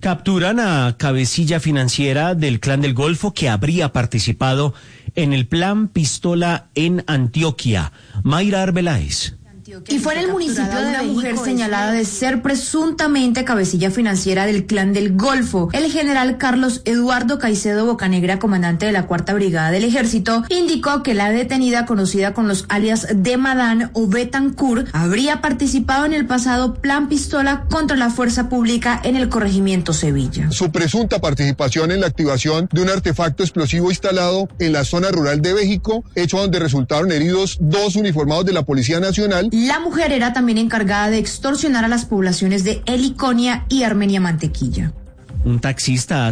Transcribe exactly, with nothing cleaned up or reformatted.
Capturan a cabecilla financiera del Clan del Golfo que habría participado en el plan Pistola en Antioquia. Mayra Arbeláez. Y fue en el municipio de una mujer señalada de ser presuntamente cabecilla financiera del Clan del Golfo. El general Carlos Eduardo Caicedo Bocanegra, comandante de la Cuarta Brigada del Ejército, indicó que la detenida, conocida con los alias de Madán o Betancourt, habría participado en el pasado plan Pistola contra la fuerza pública en el corregimiento Sevilla. Su presunta participación en la activación de un artefacto explosivo instalado en la zona rural de México, hecho donde resultaron heridos dos uniformados de la Policía Nacional. La mujer era también encargada de extorsionar a las poblaciones de Heliconia y Armenia Mantequilla. Un taxista